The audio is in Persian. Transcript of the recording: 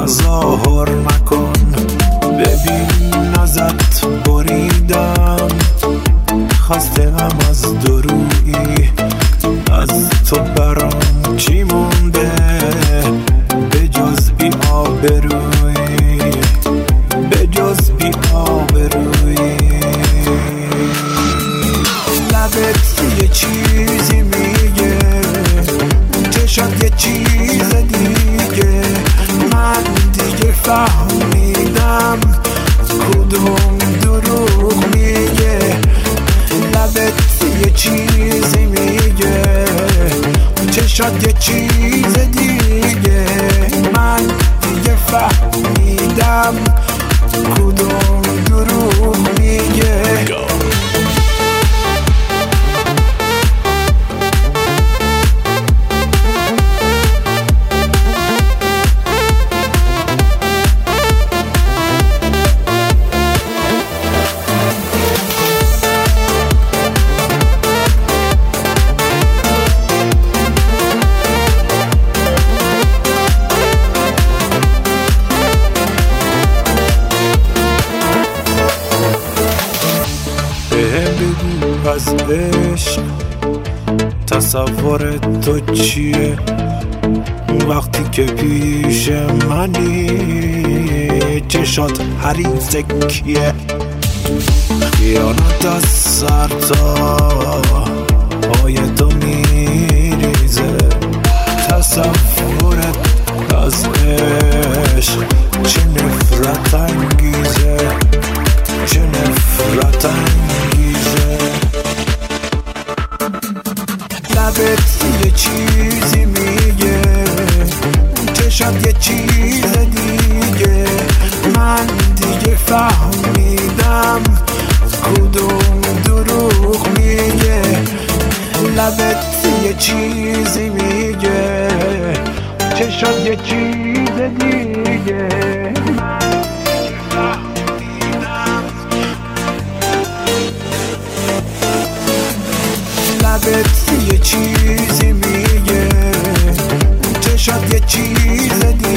تظاهر نکن، ببین ازت بریدم، خسته‌ام از دورویی، از تو برام چی مونده به جز بی آبرویی، به جز بی آبرویی. لبت یه چیزی میگه، چشات یه چیز دیگه، من دیگه فهمیدم کدوم دروغ میگه. لبت یه چیزی میگه، چشات یه چیز دیگه، من دیگه فهمیدم کدوم دروغ میگه. بگو از عشق تصور تو چیه، وقتی که پیش منی چشات حریص کیه. خیانت از سر تا پای تو میریزه، تصورت از عشق چه نفرت انگیزه، چه نفرت انگیزه. لبت یه چیزی میگه، چشات یه چیز دیگه، من دیگه فهمیدم کدوم دروغ میگه. لبت یه چیزی میگه، چشات یه چیز دیگه، لبت یه چیزی میگه، چشات یه چیز دیگه.